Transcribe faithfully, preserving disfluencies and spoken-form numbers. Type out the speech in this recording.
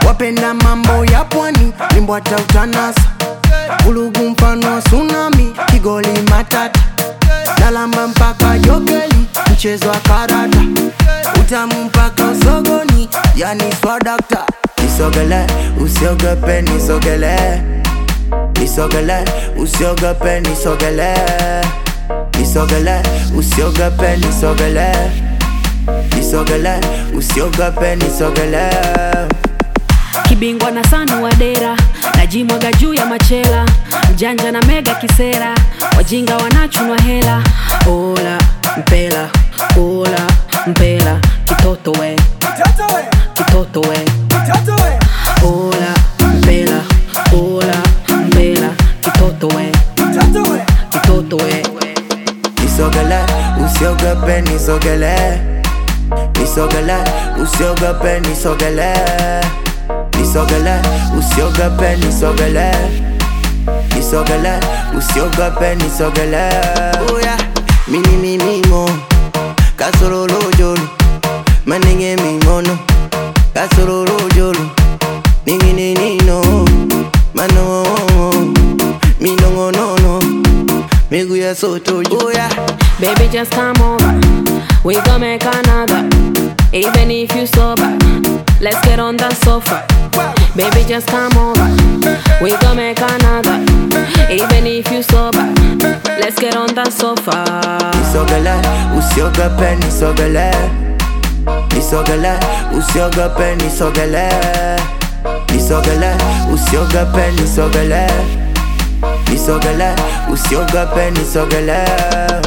wapenda mambo ya pwani, limbwata utanasa, ulugu mfano wa tsunami, kigoli matata, nalamba mpaka jokeli, mchezo wa karata, utamu mpaka usogoni, yani swadakta. Nisogele, usiogope nisogele, nisogele, usiogope nisogele, nisogele, usiogope nisogele, nisogele, usiogope nisogele. Kibingwa na sanu wa dera, najimwaga juu ya machela, mjanja na mega kisera, wajinga wanachunwa hela. Ola mpela, ola mpela, kitoto we, kitoto we, ola mpela, ola mpela, kitoto we, kitoto we. Nisogele, usiogope nisogele, nisogele, usiogope nisogele, nisogele, usiogope nisogele, nisogele, usiogope nisogele. Oh yeah, mini mi mi mo, kasorolo jolo, maninge mi mono, kasorolo jolo, ningi ni ni no, mano, mi no no no, migu ya soto. Oh yeah, baby just come over, we gon' make another, even if you sober. Let's get on the sofa. Baby just come over, we gon' make another, even if you sober. Let's get on the sofa. Nisogele, usiogope nisogele, nisogele, usiogope nisogele, nisogele, usiogope nisogele, nisogele, usiogope nisogele.